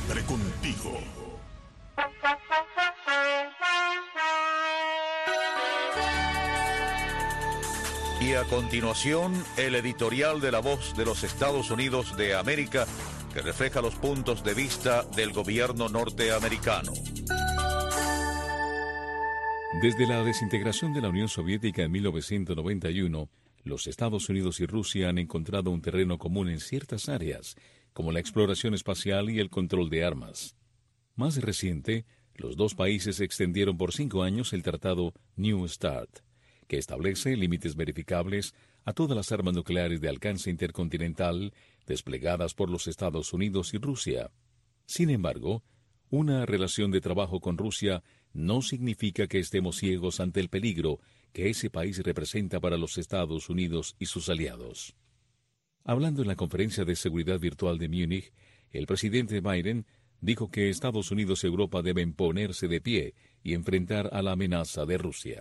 Siempre contigo. Y a continuación, el editorial de La Voz de los Estados Unidos de América, que refleja los puntos de vista del gobierno norteamericano. Desde la desintegración de la Unión Soviética en 1991, los Estados Unidos y Rusia han encontrado un terreno común en ciertas áreas, como la exploración espacial y el control de armas. Más reciente, los dos países extendieron por 5 años el tratado New START, que establece límites verificables a todas las armas nucleares de alcance intercontinental desplegadas por los Estados Unidos y Rusia. Sin embargo, una relación de trabajo con Rusia no significa que estemos ciegos ante el peligro que ese país representa para los Estados Unidos y sus aliados. Hablando en la Conferencia de Seguridad Virtual de Múnich, el presidente Biden dijo que Estados Unidos y Europa deben ponerse de pie y enfrentar a la amenaza de Rusia.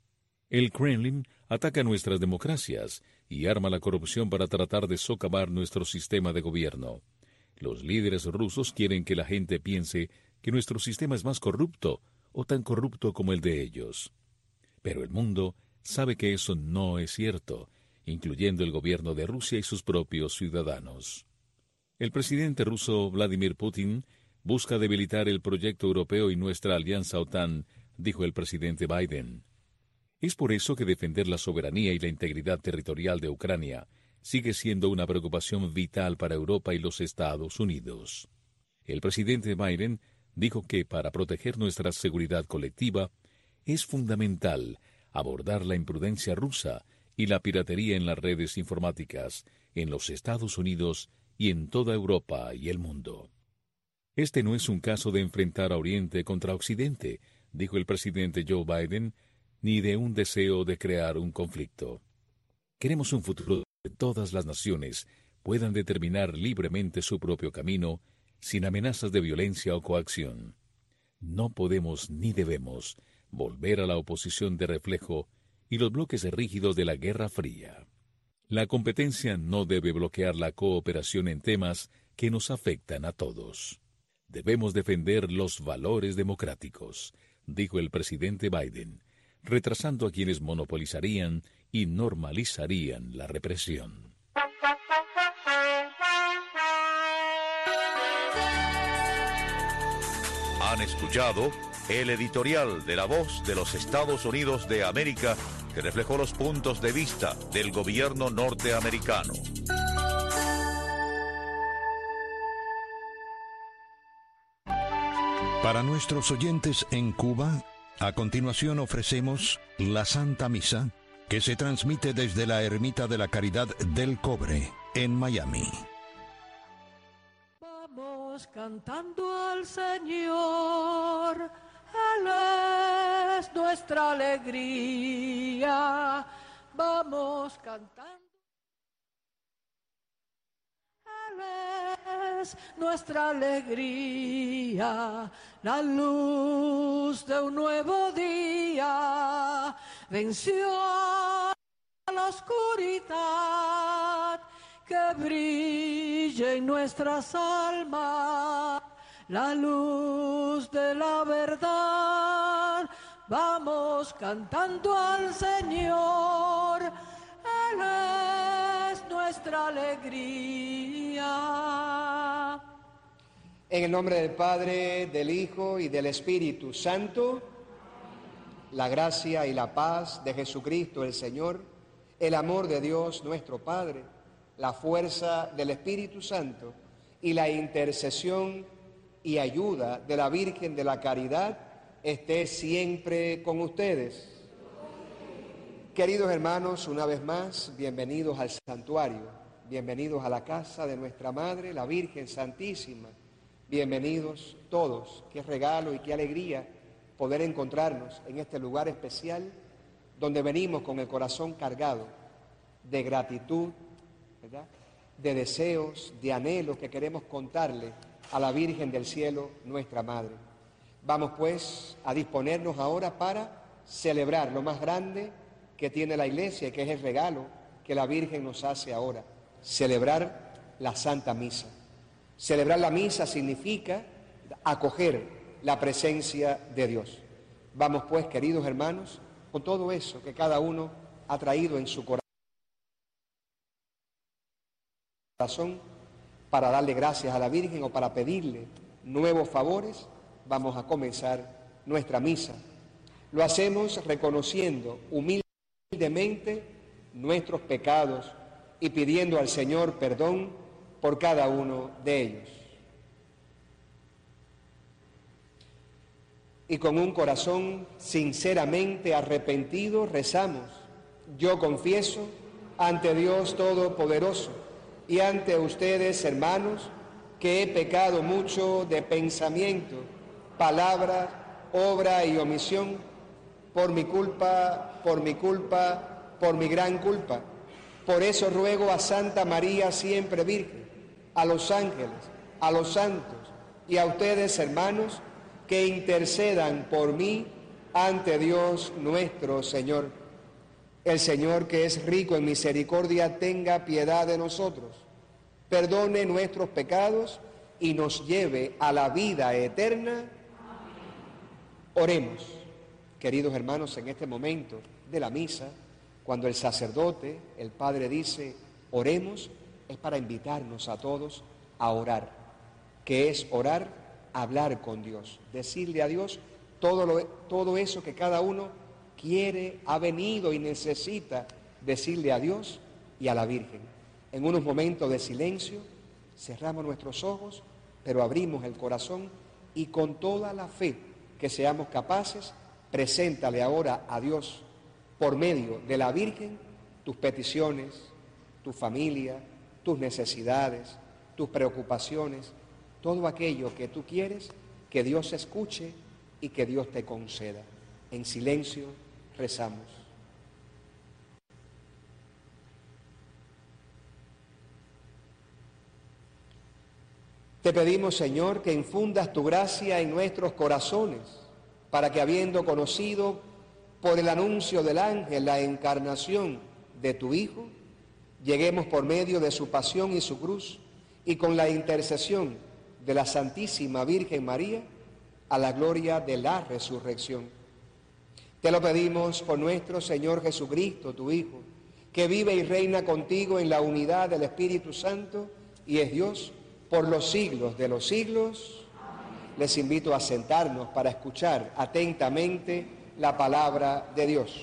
El Kremlin ataca nuestras democracias y arma la corrupción para tratar de socavar nuestro sistema de gobierno. Los líderes rusos quieren que la gente piense que nuestro sistema es más corrupto o tan corrupto como el de ellos. Pero el mundo sabe que eso no es cierto, incluyendo el gobierno de Rusia y sus propios ciudadanos. El presidente ruso Vladimir Putin busca debilitar el proyecto europeo y nuestra alianza OTAN, dijo el presidente Biden. Es por eso que defender la soberanía y la integridad territorial de Ucrania sigue siendo una preocupación vital para Europa y los Estados Unidos. El presidente Biden dijo que para proteger nuestra seguridad colectiva es fundamental abordar la imprudencia rusa y la piratería en las redes informáticas en los Estados Unidos y en toda Europa y el mundo. Este no es un caso de enfrentar a Oriente contra Occidente, dijo el presidente Joe Biden, ni de un deseo de crear un conflicto. Queremos un futuro donde todas las naciones puedan determinar libremente su propio camino, sin amenazas de violencia o coacción. No podemos ni debemos volver a la oposición de reflejo y los bloques rígidos de la Guerra Fría. La competencia no debe bloquear la cooperación en temas que nos afectan a todos. Debemos defender los valores democráticos, dijo el presidente Biden, retrasando a quienes monopolizarían y normalizarían la represión. Han escuchado el editorial de La Voz de los Estados Unidos de América, que reflejó los puntos de vista del gobierno norteamericano. Para nuestros oyentes en Cuba, a continuación ofrecemos la Santa Misa, que se transmite desde la Ermita de la Caridad del Cobre, en Miami. Vamos cantando al Señor, Él es nuestra alegría. Vamos cantando. Él es nuestra alegría, la luz de un nuevo día venció a la oscuridad, que brille en nuestras almas la luz de la verdad. Vamos cantando al Señor, Él es nuestra alegría. En el nombre del Padre, del Hijo y del Espíritu Santo, la gracia y la paz de Jesucristo el Señor, el amor de Dios nuestro Padre, la fuerza del Espíritu Santo y la intercesión y ayuda de la Virgen de la Caridad esté siempre con ustedes. Queridos hermanos, una vez más, bienvenidos al santuario, bienvenidos a la casa de nuestra Madre, la Virgen Santísima. Bienvenidos todos, qué regalo y qué alegría poder encontrarnos en este lugar especial donde venimos con el corazón cargado de gratitud, ¿verdad?, de deseos, de anhelos que queremos contarle a la Virgen del Cielo, nuestra Madre. Vamos pues a disponernos ahora para celebrar lo más grande que tiene la Iglesia y que es el regalo que la Virgen nos hace ahora, celebrar la Santa Misa. Celebrar la misa significa acoger la presencia de Dios. Vamos pues, queridos hermanos, con todo eso que cada uno ha traído en su corazón para darle gracias a la Virgen o para pedirle nuevos favores, vamos a comenzar nuestra misa. Lo hacemos reconociendo humildemente nuestros pecados y pidiendo al Señor perdón por cada uno de ellos. Y con un corazón sinceramente arrepentido rezamos: yo confieso ante Dios Todopoderoso y ante ustedes, hermanos, que he pecado mucho de pensamiento, palabra, obra y omisión, por mi culpa, por mi gran culpa. Por eso ruego a Santa María siempre Virgen, a los ángeles, a los santos y a ustedes, hermanos, que intercedan por mí ante Dios nuestro Señor. El Señor, que es rico en misericordia, tenga piedad de nosotros, perdone nuestros pecados y nos lleve a la vida eterna. Oremos, queridos hermanos, en este momento de la misa, cuando el sacerdote, el Padre, dice oremos, es para invitarnos a todos a orar. ¿Qué es orar? Hablar con Dios, decirle a Dios todo eso que cada uno quiere, ha venido y necesita decirle a Dios y a la Virgen. En unos momentos de silencio, cerramos nuestros ojos, pero abrimos el corazón y con toda la fe que seamos capaces, preséntale ahora a Dios, por medio de la Virgen, tus peticiones, tu familia, tus necesidades, tus preocupaciones, todo aquello que tú quieres que Dios escuche y que Dios te conceda. En silencio rezamos. Te pedimos, Señor, que infundas tu gracia en nuestros corazones, para que, habiendo conocido por el anuncio del ángel la encarnación de tu Hijo, lleguemos por medio de su pasión y su cruz, y con la intercesión de la Santísima Virgen María, a la gloria de la resurrección. Te lo pedimos por nuestro Señor Jesucristo, tu Hijo, que vive y reina contigo en la unidad del Espíritu Santo y es Dios por los siglos de los siglos. Amén. Les invito a sentarnos para escuchar atentamente la palabra de Dios.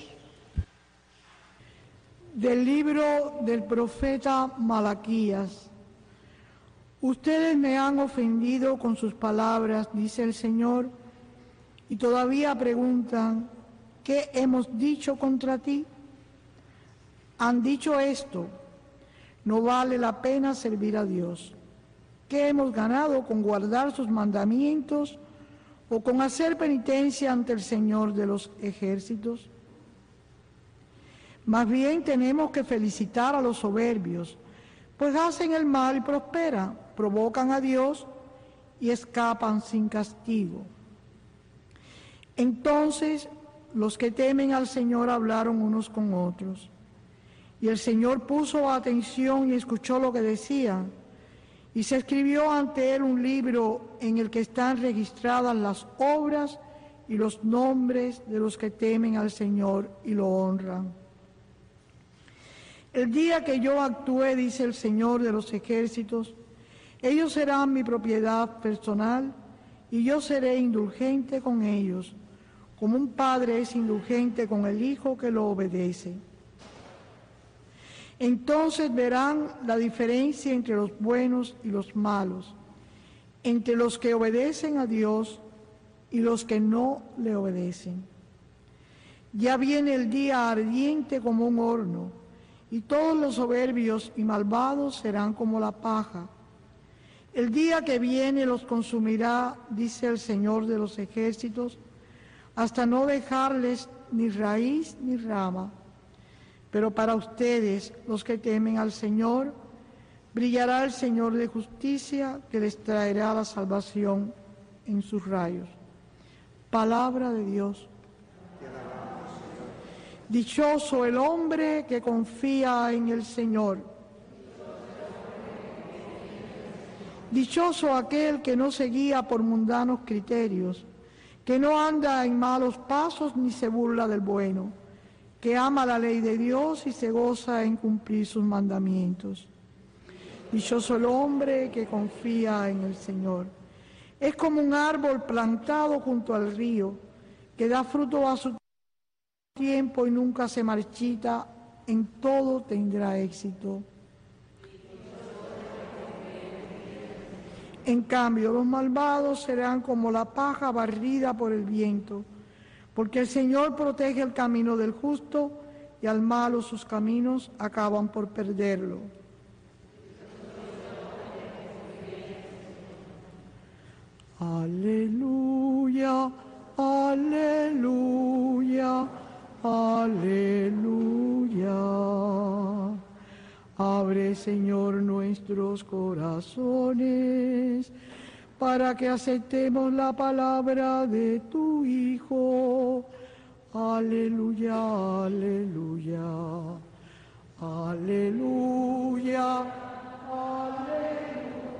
Del libro del profeta Malaquías. Ustedes me han ofendido con sus palabras, dice el Señor, y todavía preguntan, ¿qué hemos dicho contra ti? Han dicho esto: no vale la pena servir a Dios. ¿Qué hemos ganado con guardar sus mandamientos o con hacer penitencia ante el Señor de los ejércitos? Más bien tenemos que felicitar a los soberbios, pues hacen el mal y prosperan, provocan a Dios y escapan sin castigo. Entonces los que temen al Señor hablaron unos con otros, y el Señor puso atención y escuchó lo que decían, y se escribió ante él un libro en el que están registradas las obras y los nombres de los que temen al Señor y lo honran. El día que yo actúe, dice el Señor de los ejércitos, ellos serán mi propiedad personal y yo seré indulgente con ellos, como un padre es indulgente con el hijo que lo obedece. Entonces verán la diferencia entre los buenos y los malos, entre los que obedecen a Dios y los que no le obedecen. Ya viene el día ardiente como un horno, y todos los soberbios y malvados serán como la paja. El día que viene los consumirá, dice el Señor de los ejércitos, hasta no dejarles ni raíz ni rama. Pero para ustedes, los que temen al Señor, brillará el Señor de justicia, que les traerá la salvación en sus rayos. Palabra de Dios. Dichoso el hombre que confía en el Señor Dichoso aquel que no se guía por mundanos criterios, que no anda en malos pasos ni se burla del bueno, que ama la ley de Dios y se goza en cumplir sus mandamientos. Dichoso el hombre que confía en el Señor. Es como un árbol plantado junto al río, que da fruto a su tiempo y nunca se marchita, en todo tendrá éxito. En cambio, los malvados serán como la paja barrida por el viento, porque el Señor protege el camino del justo y al malo sus caminos acaban por perderlo. Aleluya, aleluya, aleluya. Abre, Señor, nuestros corazones para que aceptemos la palabra de tu Hijo. Aleluya, aleluya, aleluya, aleluya.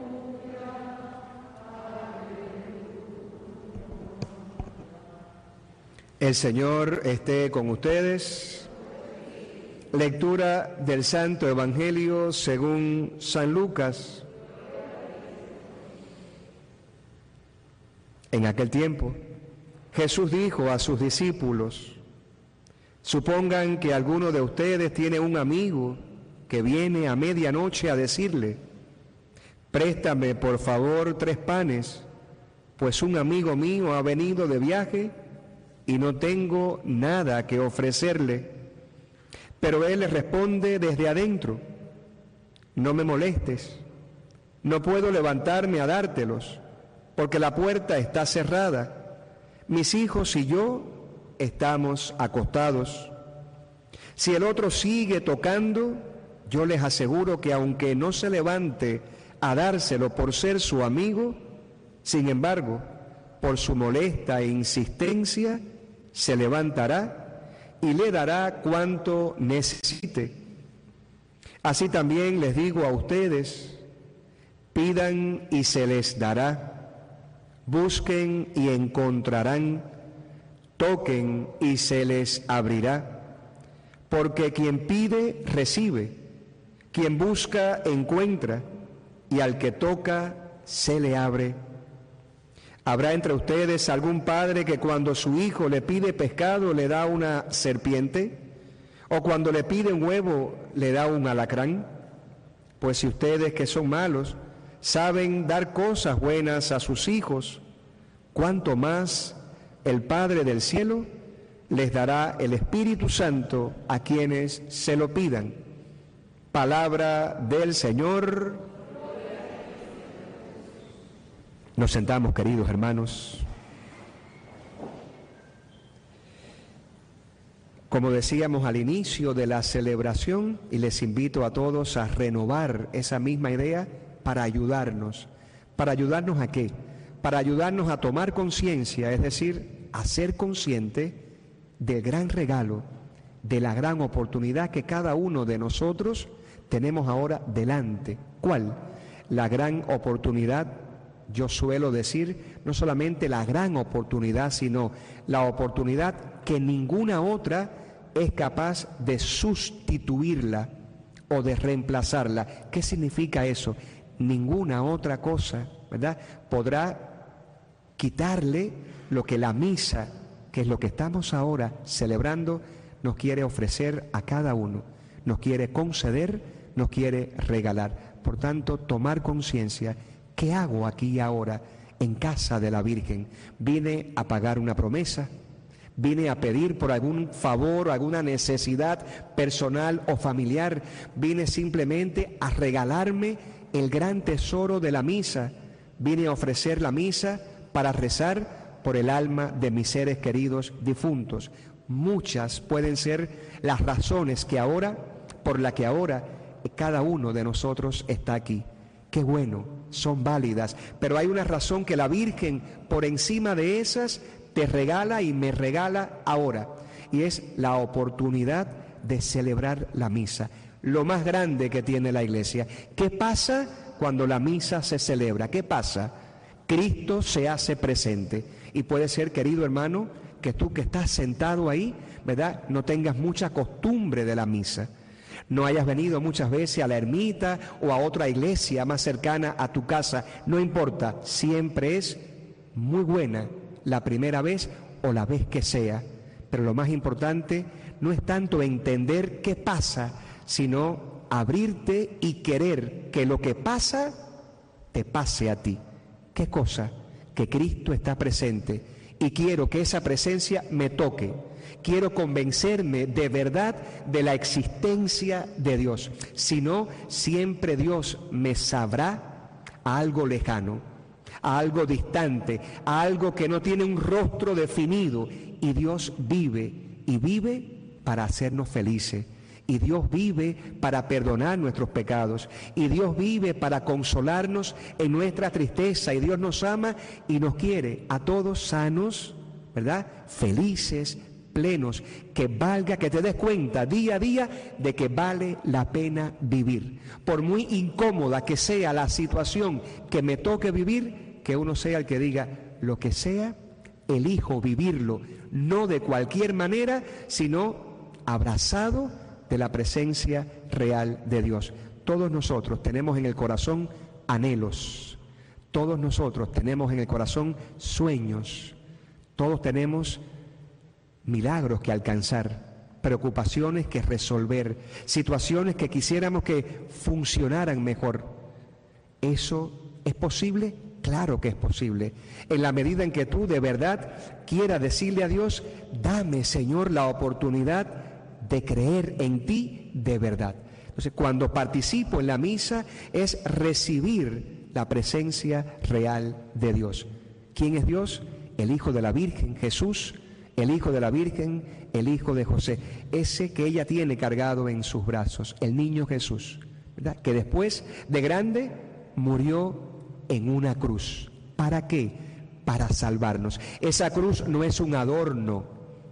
El Señor esté con ustedes. Lectura del Santo Evangelio según San Lucas. En aquel tiempo, Jesús dijo a sus discípulos: supongan que alguno de ustedes tiene un amigo que viene a medianoche a decirle: préstame por favor 3 panes, pues un amigo mío ha venido de viaje y no tengo nada que ofrecerle. Pero él le responde desde adentro: no me molestes, no puedo levantarme a dártelos, porque la puerta está cerrada. Mis hijos y yo estamos acostados. Si el otro sigue tocando, yo les aseguro que aunque no se levante a dárselo por ser su amigo, sin embargo, por su molesta insistencia, se levantará y le dará cuanto necesite. Así también les digo a ustedes: pidan y se les dará, busquen y encontrarán, toquen y se les abrirá. Porque quien pide, recibe, quien busca, encuentra, y al que toca, se le abre. ¿Habrá entre ustedes algún padre que cuando su hijo le pide pescado le da una serpiente? ¿O cuando le pide un huevo le da un alacrán? Pues si ustedes, que son malos, saben dar cosas buenas a sus hijos, ¿cuánto más el Padre del cielo les dará el Espíritu Santo a quienes se lo pidan? Palabra del Señor. Nos sentamos, queridos hermanos. Como decíamos al inicio de la celebración, y les invito a todos a renovar esa misma idea para ayudarnos. ¿Para ayudarnos a qué? Para ayudarnos a tomar conciencia, es decir, a ser consciente del gran regalo, de la gran oportunidad que cada uno de nosotros tenemos ahora delante. ¿Cuál? La gran oportunidad. Yo suelo decir, no solamente la gran oportunidad, sino la oportunidad que ninguna otra es capaz de sustituirla o de reemplazarla. ¿Qué significa eso? Ninguna otra cosa, ¿verdad?, podrá quitarle lo que la misa, que es lo que estamos ahora celebrando, nos quiere ofrecer a cada uno, nos quiere conceder, nos quiere regalar. Por tanto, tomar conciencia. ¿Qué hago aquí ahora en casa de la Virgen? ¿Vine a pagar una promesa? ¿Vine a pedir por algún favor, alguna necesidad personal o familiar? ¿Vine simplemente a regalarme el gran tesoro de la misa? ¿Vine a ofrecer la misa para rezar por el alma de mis seres queridos difuntos? Muchas pueden ser las razones por las que ahora cada uno de nosotros está aquí. Qué bueno, son válidas, pero hay una razón que la Virgen, por encima de esas, te regala y me regala ahora, y es la oportunidad de celebrar la misa, lo más grande que tiene la Iglesia. ¿Qué pasa cuando la misa se celebra? ¿Qué pasa? Cristo se hace presente. Y puede ser, querido hermano, que tú que estás sentado ahí, ¿verdad?, no tengas mucha costumbre de la misa. No hayas venido muchas veces a la ermita o a otra iglesia más cercana a tu casa. No importa, siempre es muy buena la primera vez o la vez que sea. Pero lo más importante no es tanto entender qué pasa, sino abrirte y querer que lo que pasa te pase a ti. ¿Qué cosa? Que Cristo está presente y quiero que esa presencia me toque. Quiero convencerme de verdad de la existencia de Dios. Si no, siempre Dios me sabrá a algo lejano, a algo distante, a algo que no tiene un rostro definido. Y Dios vive, y vive para hacernos felices. Y Dios vive para perdonar nuestros pecados. Y Dios vive para consolarnos en nuestra tristeza. Y Dios nos ama y nos quiere a todos sanos, ¿verdad?, felices, plenos, que valga, que te des cuenta día a día de que vale la pena vivir. Por muy incómoda que sea la situación que me toque vivir, que uno sea el que diga, lo que sea, elijo vivirlo, no de cualquier manera, sino abrazado de la presencia real de Dios. Todos nosotros tenemos en el corazón anhelos, todos nosotros tenemos en el corazón sueños, todos tenemos milagros que alcanzar, preocupaciones que resolver, situaciones que quisiéramos que funcionaran mejor. ¿Eso es posible? Claro que es posible. En la medida en que tú de verdad quieras decirle a Dios, dame, Señor, la oportunidad de creer en ti de verdad. Entonces, cuando participo en la misa es recibir la presencia real de Dios. ¿Quién es Dios? El Hijo de la Virgen, Jesús, el Hijo de la Virgen, el Hijo de José, ese que ella tiene cargado en sus brazos, el niño Jesús, ¿verdad?, que después de grande murió en una cruz. ¿Para qué? Para salvarnos. Esa cruz no es un adorno.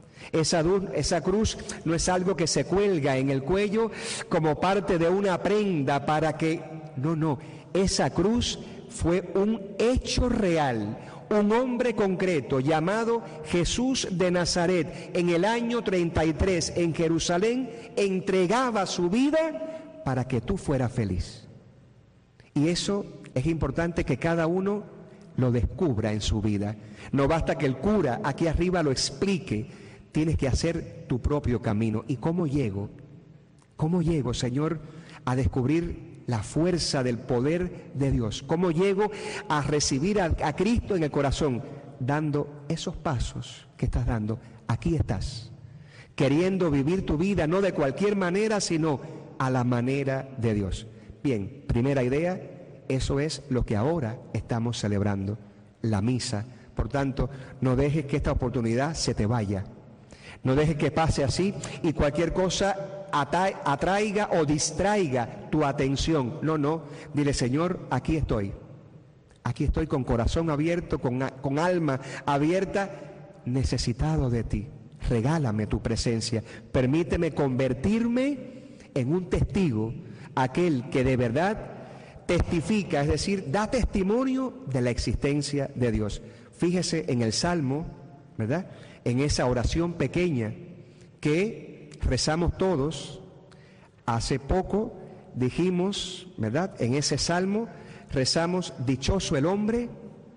Esa cruz no es algo que se cuelga en el cuello como parte de una prenda para que... No. Esa cruz fue un hecho real. Un hombre concreto llamado Jesús de Nazaret, en el año 33 en Jerusalén, entregaba su vida para que tú fueras feliz. Y eso es importante que cada uno lo descubra en su vida. No basta que el cura aquí arriba lo explique, tienes que hacer tu propio camino. ¿Y cómo llego? ¿Cómo llego, Señor, a descubrir la fuerza del poder de Dios? ¿Cómo llego a recibir a Cristo en el corazón? Dando esos pasos que estás dando. Aquí estás, queriendo vivir tu vida no de cualquier manera, sino a la manera de Dios. Bien, primera idea, eso es lo que ahora estamos celebrando, la misa. Por tanto, no dejes que esta oportunidad se te vaya. No dejes que pase así y cualquier cosa atraiga o distraiga tu atención. No. Dile, Señor, aquí estoy. Aquí estoy con corazón abierto, con alma abierta, necesitado de ti. Regálame tu presencia. Permíteme convertirme en un testigo, aquel que de verdad testifica, es decir, da testimonio de la existencia de Dios. Fíjese en el Salmo, ¿verdad?, en esa oración pequeña que rezamos todos. Hace poco dijimos, ¿verdad?, en ese Salmo rezamos, dichoso el hombre,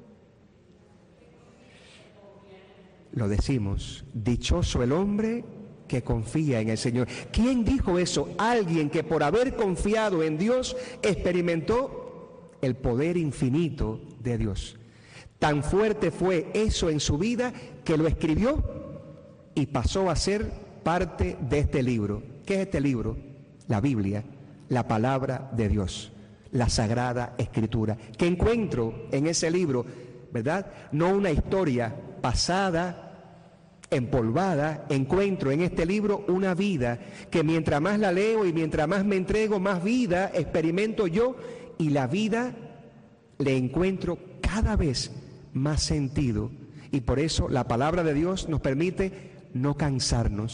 lo decimos, dichoso el hombre que confía en el Señor. ¿Quién dijo eso? Alguien que por haber confiado en Dios experimentó el poder infinito de Dios. Tan fuerte fue eso en su vida que lo escribió y pasó a ser parte de este libro. ¿Qué es este libro? La Biblia, la palabra de Dios, la Sagrada Escritura. ¿Qué encuentro en ese libro? ¿Verdad? No una historia pasada, empolvada. Encuentro en este libro una vida que mientras más la leo y mientras más me entrego, más vida experimento yo, y la vida le encuentro cada vez más sentido. Y por eso la palabra de Dios nos permite no cansarnos.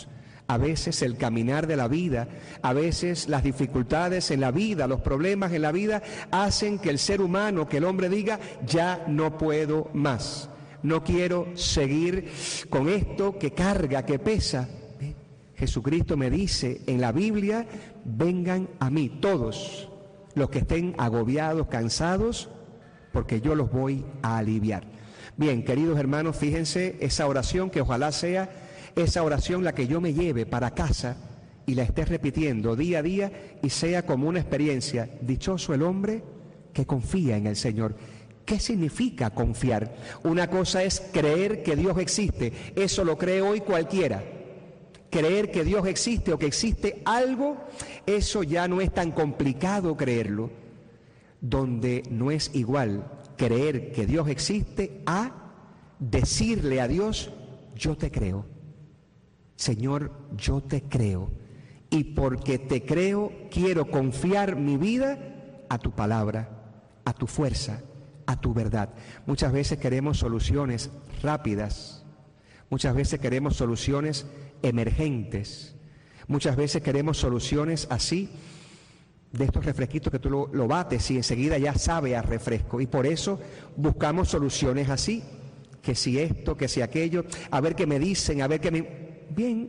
A veces el caminar de la vida, a veces las dificultades en la vida, los problemas en la vida hacen que el ser humano, que el hombre diga, ya no puedo más, no quiero seguir con esto que carga, que pesa. Jesucristo me dice en la Biblia, vengan a mí todos los que estén agobiados, cansados, porque yo los voy a aliviar. Bien, queridos hermanos, fíjense esa oración, que ojalá sea esa oración la que yo me lleve para casa y la esté repitiendo día a día y sea como una experiencia. Dichoso el hombre que confía en el Señor. ¿Qué significa confiar? Una cosa es creer que Dios existe, eso lo cree hoy cualquiera. Creer que Dios existe o que existe algo, eso ya no es tan complicado creerlo. Donde no es igual creer que Dios existe a decirle a Dios, yo te creo. Señor, yo te creo. Y porque te creo, quiero confiar mi vida a tu palabra, a tu fuerza, a tu verdad. Muchas veces queremos soluciones rápidas. Muchas veces queremos soluciones emergentes. Muchas veces queremos soluciones así, de estos refresquitos que tú lo bates y enseguida ya sabe a refresco. Y por eso buscamos soluciones así, que si esto, que si aquello, a ver qué me dicen, a ver qué me... Bien,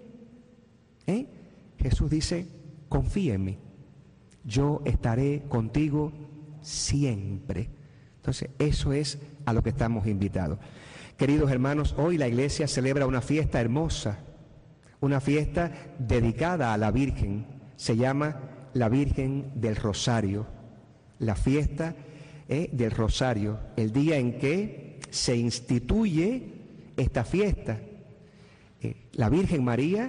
Jesús dice, confía en mí, yo estaré contigo siempre. Entonces, eso es a lo que estamos invitados. Queridos hermanos, hoy la iglesia celebra una fiesta hermosa, una fiesta dedicada a la Virgen. Se llama la Virgen del Rosario, la fiesta del Rosario, el día en que se instituye esta fiesta. La Virgen María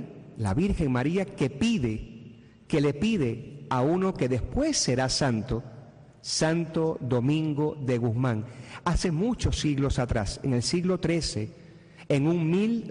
que le pide a uno que después será santo, Santo Domingo de Guzmán. Hace muchos siglos atrás, en el siglo XIII, en un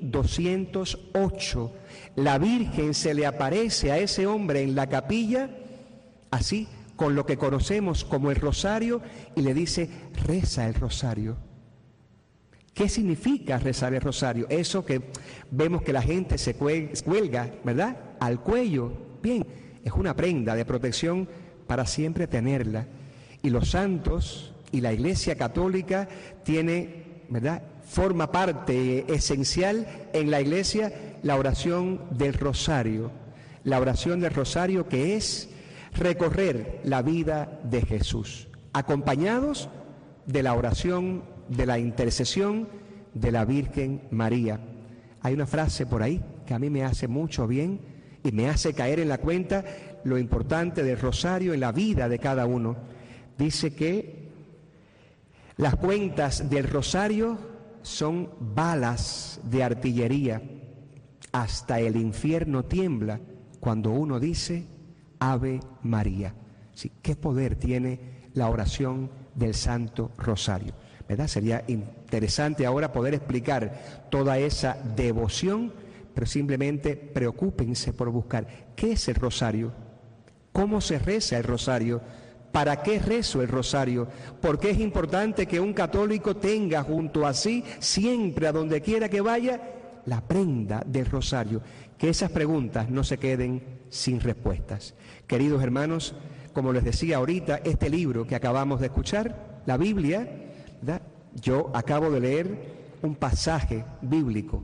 1208, la Virgen se le aparece a ese hombre en la capilla, así, con lo que conocemos como el rosario, y le dice, reza el rosario. ¿Qué significa rezar el rosario? Eso que vemos que la gente se cuelga, ¿verdad?, al cuello. Bien, es una prenda de protección para siempre tenerla. Y los santos y la Iglesia Católica tiene, ¿verdad?, forma parte esencial en la Iglesia la oración del rosario. La oración del rosario, que es recorrer la vida de Jesús, acompañados de la oración, de la intercesión de la Virgen María. Hay una frase por ahí que a mí me hace mucho bien y me hace caer en la cuenta lo importante del rosario en la vida de cada uno. Dice que las cuentas del rosario son balas de artillería. Hasta el infierno tiembla cuando uno dice Ave María. Sí, ¿qué poder tiene la oración del Santo Rosario? ¿Verdad? Sería interesante ahora poder explicar toda esa devoción, pero simplemente preocúpense por buscar qué es el rosario, cómo se reza el rosario, para qué rezo el rosario, por qué es importante que un católico tenga junto a sí, siempre a donde quiera que vaya, la prenda del rosario. Que esas preguntas no se queden sin respuestas. Queridos hermanos, como les decía ahorita, este libro que acabamos de escuchar, la Biblia, ¿verdad?, yo acabo de leer un pasaje bíblico,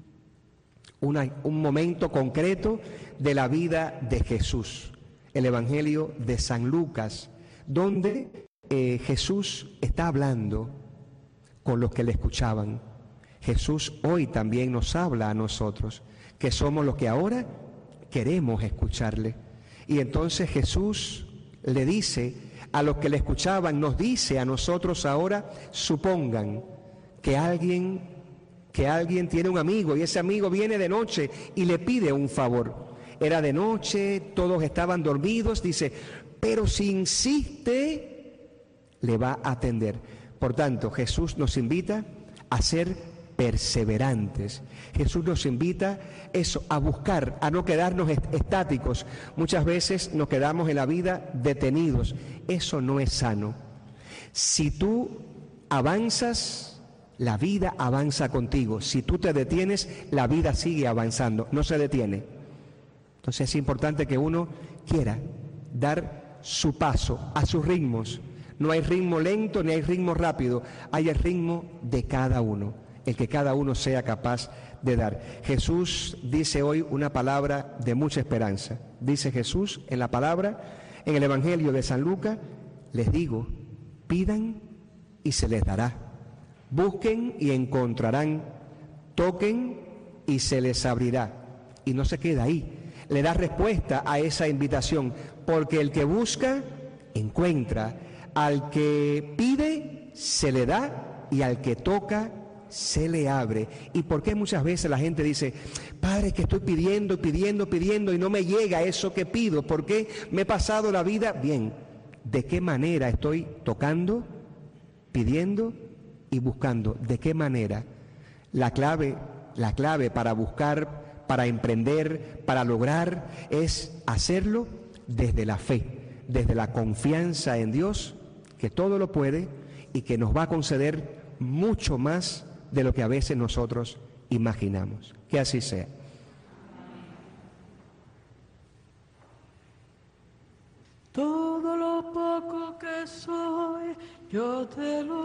un momento concreto de la vida de Jesús, el Evangelio de San Lucas, donde Jesús está hablando con los que le escuchaban. Jesús hoy también nos habla a nosotros, que somos los que ahora queremos escucharle. Y entonces Jesús le dice a los que le escuchaban, nos dice a nosotros ahora, supongan que alguien tiene un amigo y ese amigo viene de noche y le pide un favor. Era de noche, todos estaban dormidos, dice, pero si insiste, le va a atender. Por tanto, Jesús nos invita a ser perseverantes. Jesús nos invita a buscar, a no quedarnos estáticos. Muchas veces nos quedamos en la vida detenidos. Eso no es sano. Si tú avanzas, la vida avanza contigo. Si tú te detienes, la vida sigue avanzando, no se detiene. Entonces es importante que uno quiera dar su paso a sus ritmos. No hay ritmo lento ni hay ritmo rápido, hay el ritmo de cada uno, el que cada uno sea capaz de dar. Jesús dice hoy una palabra de mucha esperanza. Dice Jesús en la palabra, en el Evangelio de San Lucas, les digo, pidan y se les dará, busquen y encontrarán, toquen y se les abrirá. Y no se queda ahí, le da respuesta a esa invitación, porque el que busca, encuentra, al que pide, se le da, y al que toca, se le abre. ¿Y por qué muchas veces la gente dice, Padre, que estoy pidiendo y no me llega eso que pido? ¿Por qué me he pasado la vida? Bien, ¿de qué manera estoy tocando, pidiendo y buscando? ¿De qué manera? La clave para buscar, para emprender, para lograr, es hacerlo desde la fe, desde la confianza en Dios, que todo lo puede y que nos va a conceder mucho más de lo que a veces nosotros imaginamos. Que así sea. Todo lo poco que soy, yo te lo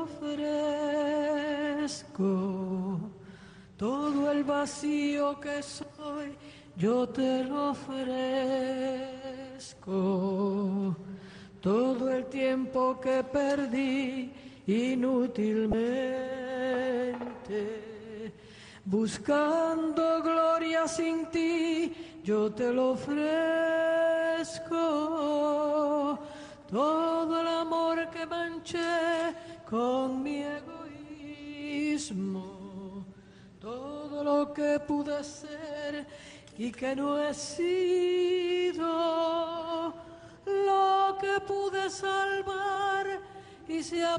ofrezco. Todo el vacío que soy, yo te lo ofrezco. Todo el tiempo que perdí inútilmente, buscando gloria sin ti, yo te lo ofrezco. Todo el amor que manché con mi egoísmo, todo lo que pude ser y que no he sido, lo que pude salvar y se ha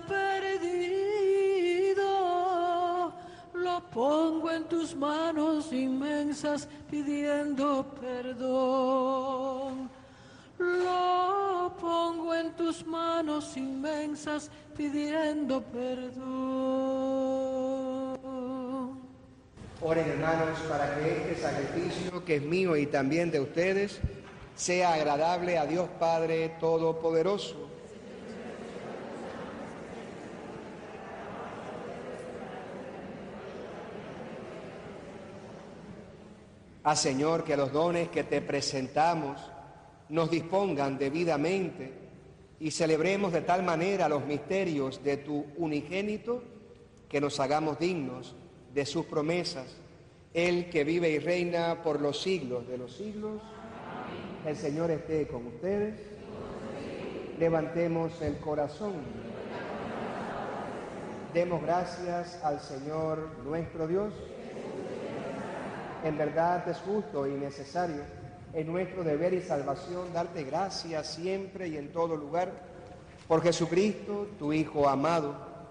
perdido, lo pongo en tus manos inmensas pidiendo perdón. Lo pongo en tus manos inmensas pidiendo perdón. Oren, hermanos, para que este sacrificio, que es mío y también de ustedes, sea agradable a Dios Padre Todopoderoso. Haz, Señor, que los dones que te presentamos nos dispongan debidamente y celebremos de tal manera los misterios de tu unigénito que nos hagamos dignos de sus promesas. Él que vive y reina por los siglos de los siglos. Amén. El Señor esté con ustedes. Levantemos el corazón. Demos gracias al Señor nuestro Dios. En verdad es justo y necesario, es nuestro deber y salvación darte gracias siempre y en todo lugar por Jesucristo, tu Hijo amado,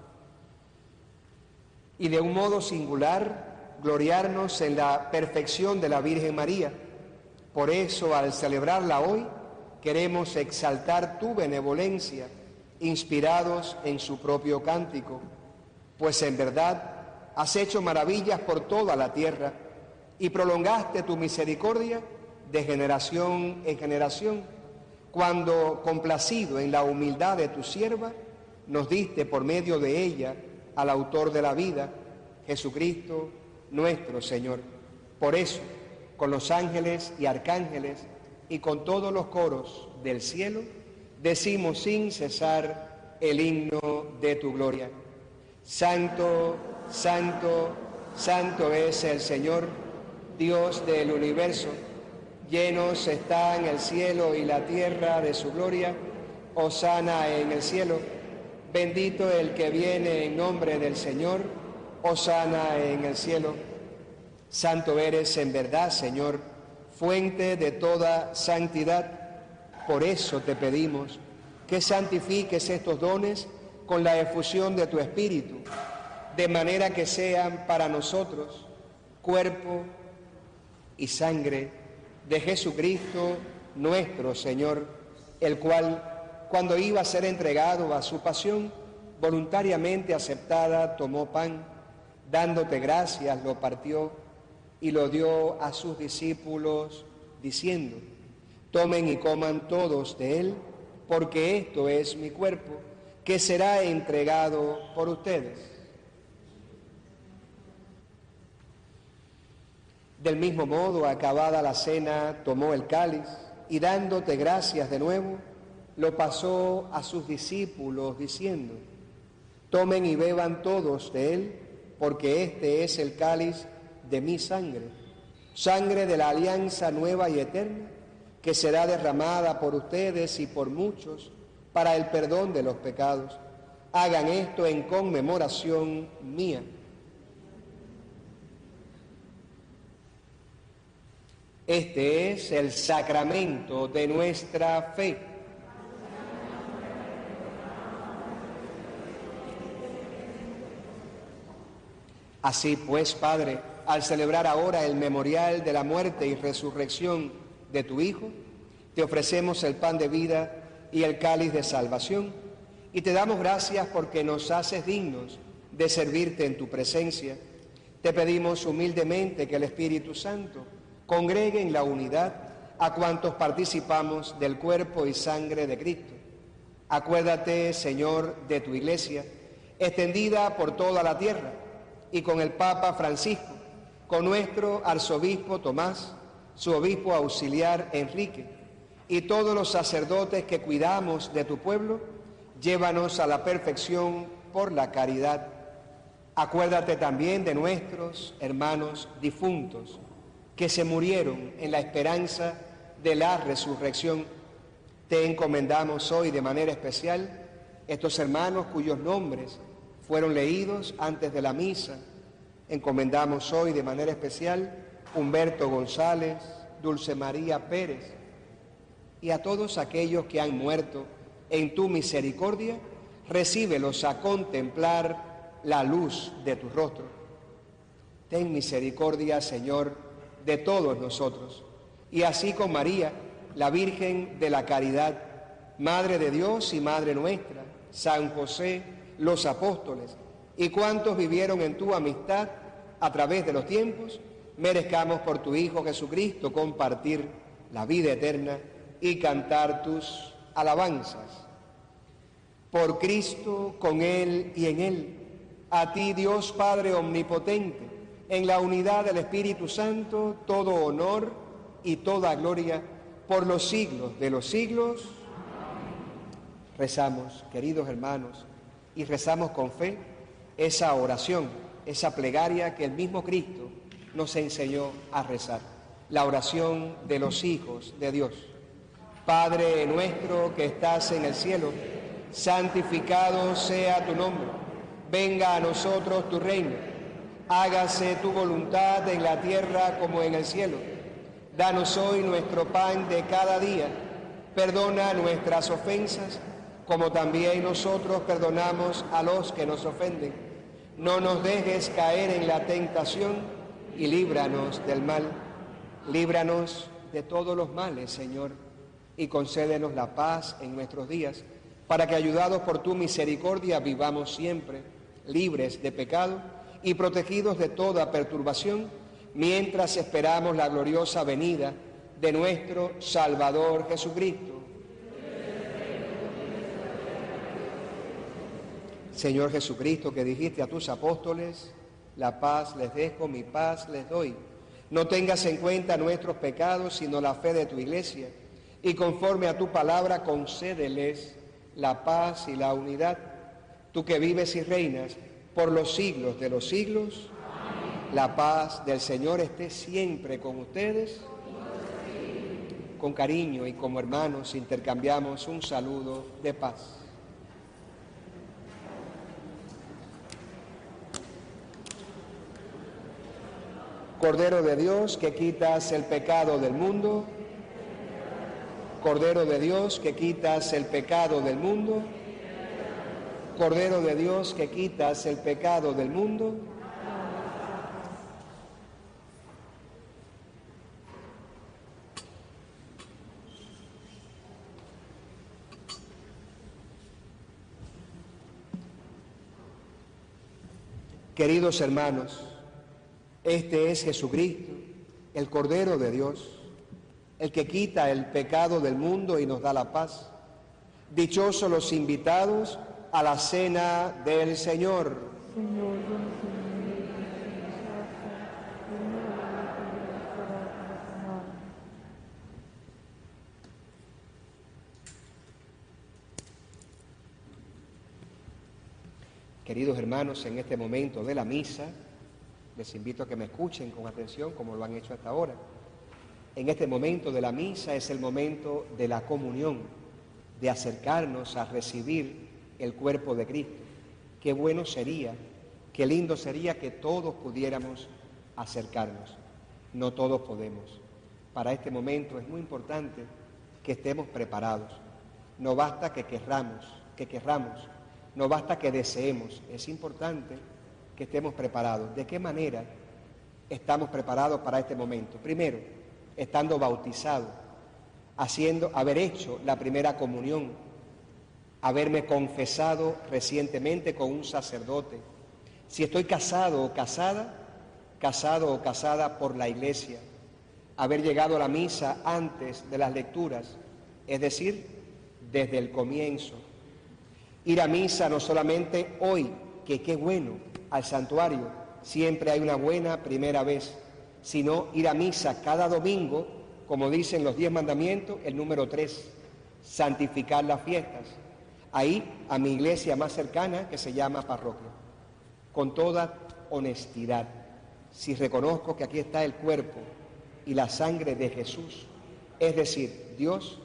y de un modo singular gloriarnos en la perfección de la Virgen María. Por eso, al celebrarla hoy, queremos exaltar tu benevolencia, inspirados en su propio cántico, pues en verdad has hecho maravillas por toda la tierra y prolongaste tu misericordia de generación en generación, cuando, complacido en la humildad de tu sierva, nos diste por medio de ella al autor de la vida, Jesucristo nuestro Señor. Por eso, con los ángeles y arcángeles y con todos los coros del cielo, decimos sin cesar el himno de tu gloria. Santo, santo, santo es el Señor, Dios del universo. Llenos están el cielo y la tierra de su gloria. Hosana en el cielo. Bendito el que viene en nombre del Señor. Hosana en el cielo. Santo eres en verdad, Señor, fuente de toda santidad. Por eso te pedimos que santifiques estos dones con la efusión de tu Espíritu, de manera que sean para nosotros cuerpo y sangre de Jesucristo nuestro Señor, el cual, cuando iba a ser entregado a su pasión, voluntariamente aceptada, tomó pan, dándote gracias, lo partió y lo dio a sus discípulos, diciendo: tomen y coman todos de él, porque esto es mi cuerpo, que será entregado por ustedes. Del mismo modo, acabada la cena, tomó el cáliz y dándote gracias de nuevo, lo pasó a sus discípulos diciendo: tomen y beban todos de él, porque este es el cáliz de mi sangre, sangre de la alianza nueva y eterna, que será derramada por ustedes y por muchos para el perdón de los pecados. Hagan esto en conmemoración mía. Este es el sacramento de nuestra fe. Así pues, Padre, al celebrar ahora el memorial de la muerte y resurrección de tu Hijo, te ofrecemos el pan de vida y el cáliz de salvación, y te damos gracias porque nos haces dignos de servirte en tu presencia. Te pedimos humildemente que el Espíritu Santo congregue en la unidad a cuantos participamos del cuerpo y sangre de Cristo. Acuérdate, Señor, de tu Iglesia, extendida por toda la tierra, y con el Papa Francisco, con nuestro arzobispo Tomás, su obispo auxiliar Enrique, y todos los sacerdotes que cuidamos de tu pueblo, llévanos a la perfección por la caridad. Acuérdate también de nuestros hermanos difuntos, que se murieron en la esperanza de la resurrección. Te encomendamos hoy de manera especial estos hermanos cuyos nombres fueron leídos antes de la misa. Encomendamos hoy de manera especial Humberto González, Dulce María Pérez, y a todos aquellos que han muerto en tu misericordia, recíbelos a contemplar la luz de tu rostro. Ten misericordia, Señor, de todos nosotros, y así con María, la Virgen de la Caridad, Madre de Dios y Madre nuestra, San José, los apóstoles, y cuantos vivieron en tu amistad a través de los tiempos, merezcamos por tu Hijo Jesucristo compartir la vida eterna y cantar tus alabanzas. Por Cristo, con Él y en Él, a ti, Dios Padre omnipotente, en la unidad del Espíritu Santo, todo honor y toda gloria por los siglos de los siglos. Rezamos, queridos hermanos, y rezamos con fe esa oración, esa plegaria que el mismo Cristo nos enseñó a rezar, la oración de los hijos de Dios. Padre nuestro que estás en el cielo, santificado sea tu nombre, venga a nosotros tu reino. Hágase tu voluntad en la tierra como en el cielo. Danos hoy nuestro pan de cada día. Perdona nuestras ofensas, como también nosotros perdonamos a los que nos ofenden. No nos dejes caer en la tentación y líbranos del mal. Líbranos de todos los males, Señor, y concédenos la paz en nuestros días, para que, ayudados por tu misericordia, vivamos siempre libres de pecado y protegidos de toda perturbación, mientras esperamos la gloriosa venida de nuestro Salvador Jesucristo. Señor Jesucristo, que dijiste a tus apóstoles: la paz les dejo, mi paz les doy. No tengas en cuenta nuestros pecados, sino la fe de tu Iglesia, y conforme a tu palabra concédeles la paz y la unidad. Tú que vives y reinas por los siglos de los siglos. Amén. La paz del Señor esté siempre con ustedes. Con cariño y como hermanos intercambiamos un saludo de paz. Cordero de Dios, que quitas el pecado del mundo. Cordero de Dios, que quitas el pecado del mundo. Cordero de Dios, que quitas el pecado del mundo. Queridos hermanos, este es Jesucristo, el Cordero de Dios, el que quita el pecado del mundo y nos da la paz. Dichosos los invitados a la cena del Señor. Señor, yo no soy digno de que Queridos hermanos, en este momento de la misa, les invito a que me escuchen con atención como lo han hecho hasta ahora. En este momento de la misa es el momento de la comunión, de acercarnos a recibir el cuerpo de Cristo. Qué bueno sería, qué lindo sería que todos pudiéramos acercarnos. No todos podemos. Para este momento es muy importante que estemos preparados. No basta que querramos, no basta que deseemos, es importante que estemos preparados. ¿De qué manera estamos preparados para este momento? Primero, estando bautizados, haber hecho la primera comunión, haberme confesado recientemente con un sacerdote. Si estoy casado o casada por la Iglesia, haber llegado a la misa antes de las lecturas, es decir, desde el comienzo. Ir a misa no solamente hoy, que qué bueno, al santuario, siempre hay una buena primera vez, sino ir a misa cada domingo, como dicen los 10 mandamientos, el número 3, santificar las fiestas. Ahí, a mi iglesia más cercana, que se llama parroquia. Con toda honestidad, si reconozco que aquí está el cuerpo y la sangre de Jesús, es decir, Dios,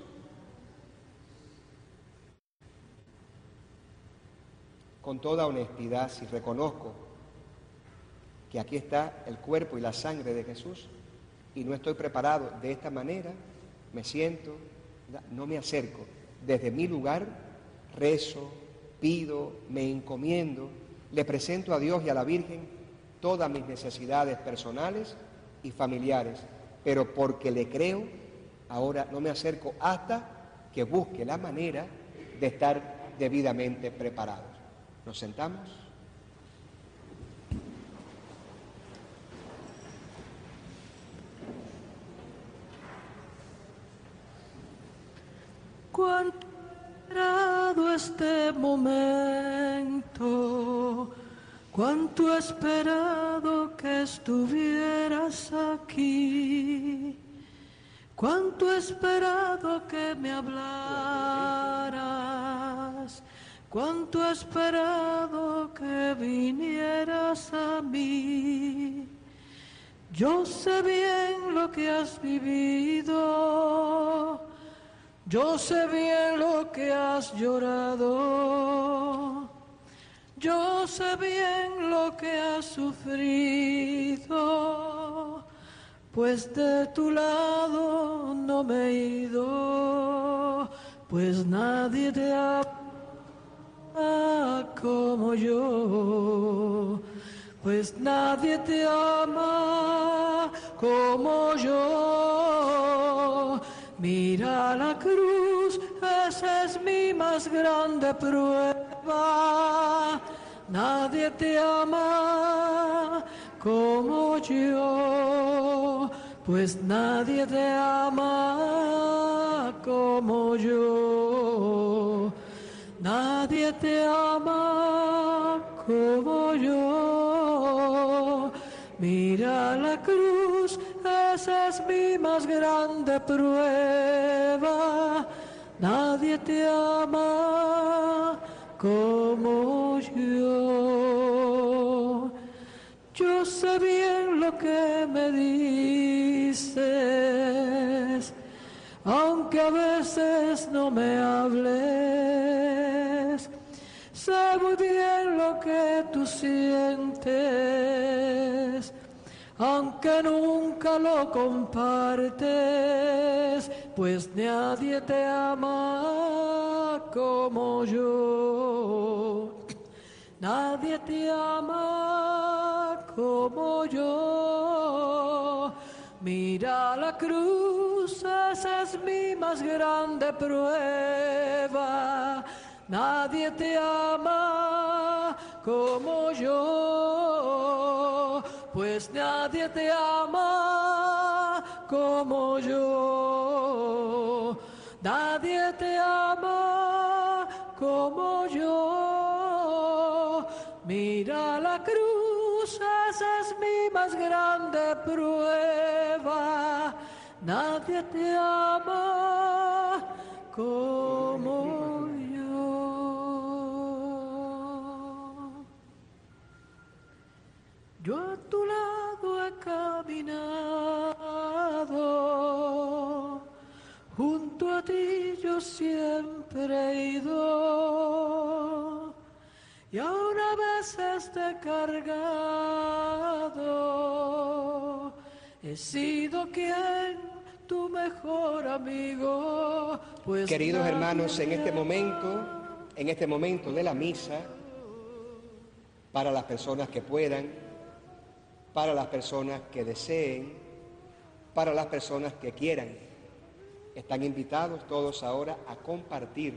con toda honestidad, si reconozco que aquí está el cuerpo y la sangre de Jesús y no estoy preparado de esta manera, me siento, no me acerco. Desde mi lugar, rezo, pido, me encomiendo, le presento a Dios y a la Virgen todas mis necesidades personales y familiares, pero porque le creo, ahora no me acerco hasta que busque la manera de estar debidamente preparados. ¿Nos sentamos? Cuánto he esperado este momento, cuánto he esperado que estuvieras aquí, cuánto he esperado que me hablaras, cuánto he esperado que vinieras a mí. Yo sé bien lo que has vivido, yo sé bien lo que has llorado, yo sé bien lo que has sufrido, pues de tu lado no me he ido, pues nadie te ama como yo, pues nadie te ama como yo. Mira la cruz, esa es mi más grande prueba. Nadie te ama como yo, pues nadie te ama como yo. Nadie te ama como yo. Mira la cruz, esa es mi más grande prueba. Nadie te ama como yo. Yo sé bien lo que me dices, aunque a veces no me hables. Sé muy bien lo que tú sientes, aunque nunca lo compartes, pues nadie te ama como yo. Nadie te ama como yo. Mira la cruz, esa es mi más grande prueba. Nadie te ama como yo, pues nadie te ama como yo. Nadie te ama como yo. Mira la cruz, esa es mi más grande prueba. Nadie te ama como yo. Yo a tu lado he caminado, junto a ti yo siempre he ido, y aún a veces te he cargado. He sido quien, tu mejor amigo. Pues queridos hermanos, en este momento de la misa, para las personas que puedan, para las personas que deseen, para las personas que quieran, están invitados todos ahora a compartir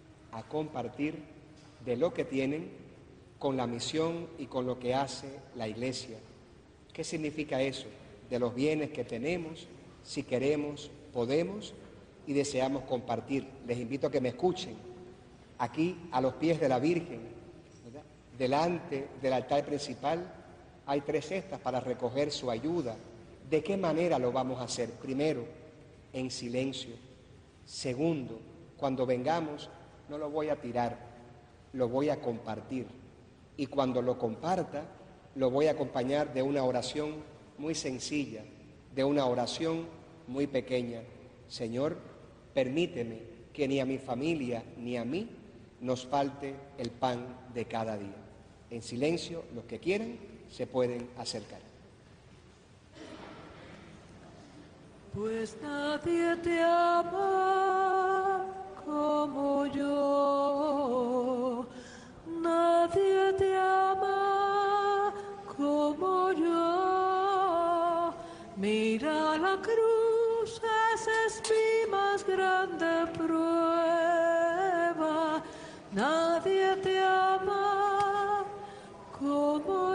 de lo que tienen con la misión y con lo que hace la Iglesia. ¿Qué significa eso? De los bienes que tenemos, si queremos, podemos y deseamos compartir. Les invito a que me escuchen. Aquí, a los pies de la Virgen, ¿verdad?, delante del altar principal, hay 3 cestas para recoger su ayuda. ¿De qué manera lo vamos a hacer? Primero, en silencio. Segundo, cuando vengamos, no lo voy a tirar, lo voy a compartir. Y cuando lo comparta, lo voy a acompañar de una oración muy sencilla, de una oración muy pequeña. Señor, permíteme que ni a mi familia ni a mí nos falte el pan de cada día. En silencio, los que quieran se pueden acercar. Pues nadie te ama como yo, nadie te ama como yo. Mira la cruz, esa es mi más grande prueba. Nadie te ama como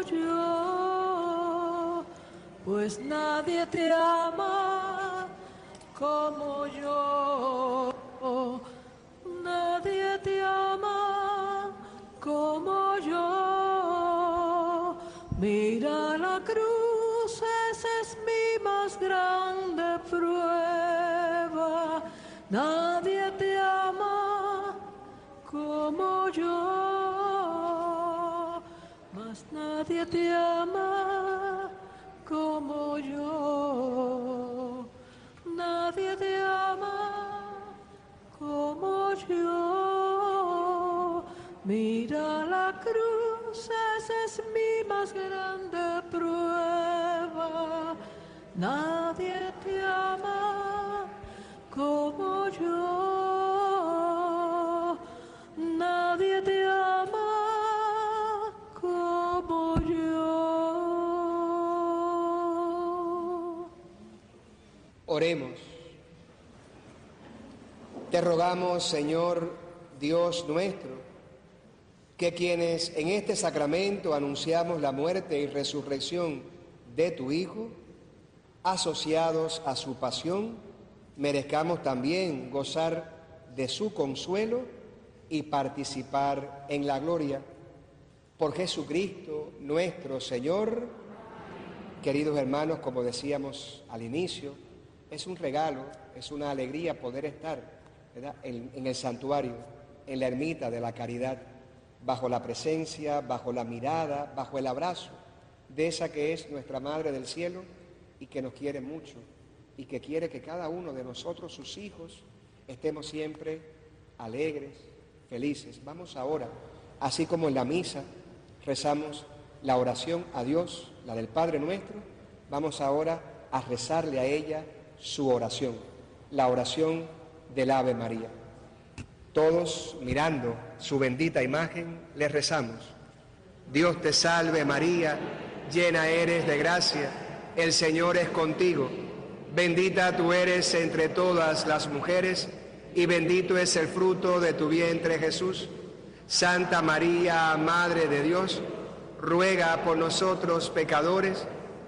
yo, pues nadie te ama como yo. Nadie te ama como yo. Mira la cruz, esa es mi más grande prueba. Nadie te ama como yo, mas nadie te ama como yo. Nadie te ama como yo. Mira la cruz, esa es mi más grande prueba. Nadie te ama como yo. Nadie te ama como yo. Oremos. Te rogamos, Señor Dios nuestro, que quienes en este sacramento anunciamos la muerte y resurrección de tu Hijo, asociados a su pasión, merezcamos también gozar de su consuelo y participar en la gloria. Por Jesucristo nuestro Señor. Queridos hermanos, como decíamos al inicio, es un regalo, es una alegría poder estar, ¿verdad?, en el santuario, en la ermita de la Caridad, bajo la presencia, bajo la mirada, bajo el abrazo de esa que es nuestra Madre del Cielo y que nos quiere mucho y que quiere que cada uno de nosotros, sus hijos, estemos siempre alegres, felices. Vamos ahora, así como en la misa rezamos la oración a Dios, la del Padre Nuestro, vamos ahora a rezarle a ella su oración, la oración del Ave María. Todos, mirando su bendita imagen, le rezamos. Dios te salve María, llena eres de gracia, el Señor es contigo. Bendita tú eres entre todas las mujeres, y bendito es el fruto de tu vientre Jesús. Santa María, Madre de Dios, ruega por nosotros pecadores,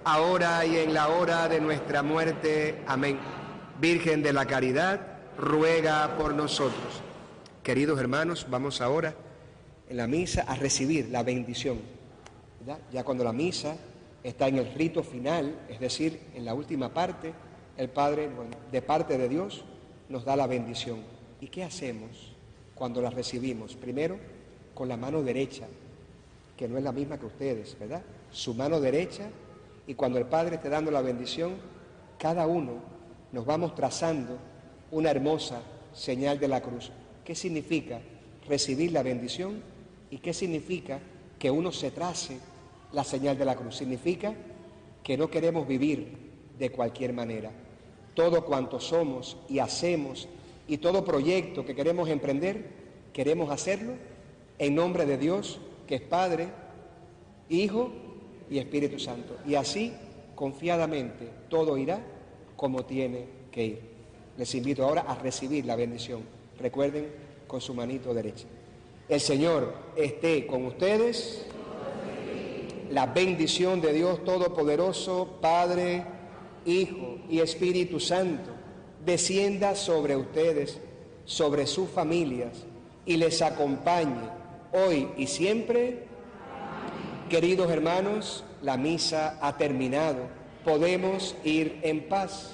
ahora y en la hora de nuestra muerte. Amén. Virgen de la Caridad, ruega por nosotros. Queridos hermanos, vamos ahora en la misa a recibir la bendición. Ya cuando la misa está en el rito final, es decir, en la última parte, el Padre, de parte de Dios, nos da la bendición. ¿Y qué hacemos cuando la recibimos? Primero, con la mano derecha, que no es la misma que ustedes, ¿verdad? Su mano derecha, y cuando el Padre esté dando la bendición, cada uno nos vamos trazando una hermosa señal de la cruz. ¿Qué significa recibir la bendición? ¿Y qué significa que uno se trace la señal de la cruz? Significa que no queremos vivir de cualquier manera. Todo cuanto somos y hacemos y todo proyecto que queremos emprender, queremos hacerlo en nombre de Dios, que es Padre, Hijo y Espíritu Santo. Y así, confiadamente, todo irá como tiene que ir. Les invito ahora a recibir la bendición. Recuerden, con su manito derecha. El Señor esté con ustedes. La bendición de Dios Todopoderoso, Padre, Hijo y Espíritu Santo, descienda sobre ustedes, sobre sus familias, y les acompañe hoy y siempre. Queridos hermanos, la misa ha terminado. Podemos ir en paz.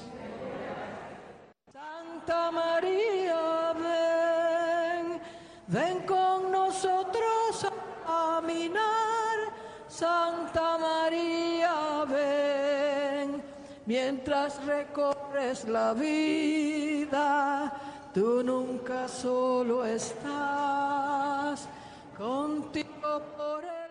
Santa María, ven, ven con nosotros a caminar. Santa María, ven, mientras recorres la vida, tú nunca solo estás, contigo por el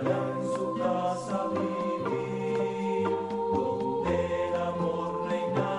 Su casa vivir, donde el amor reina.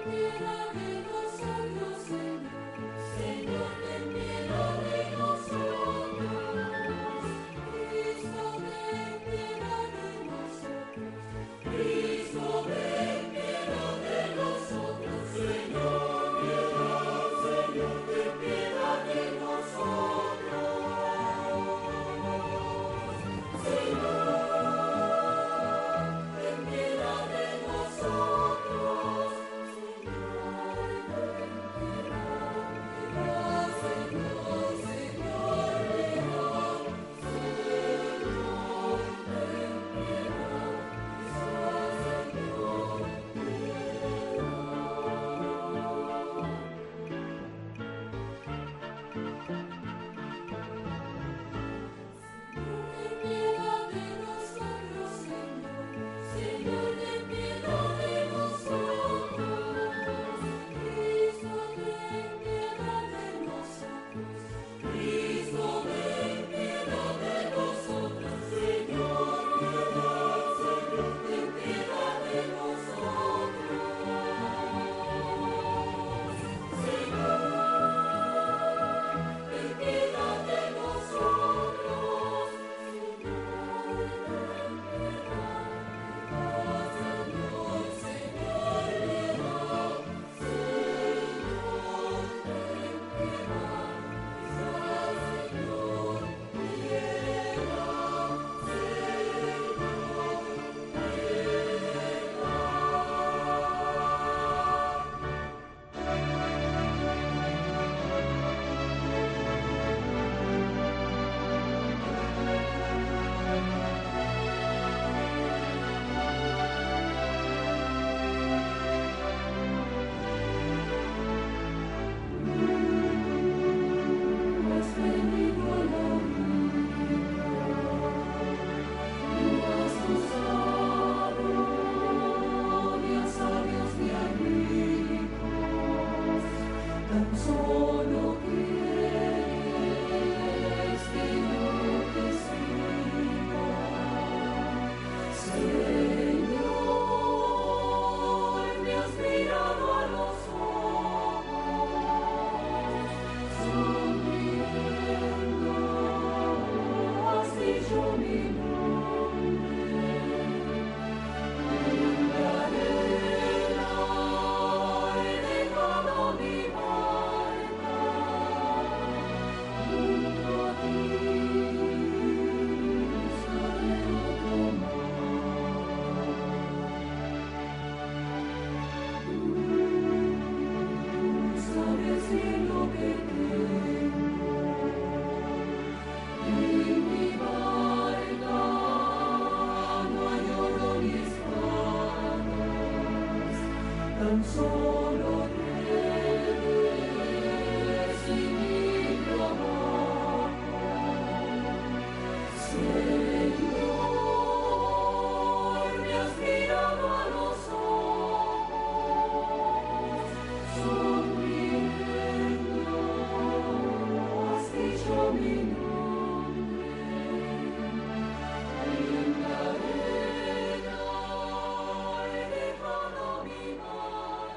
Solo recibir tu amor.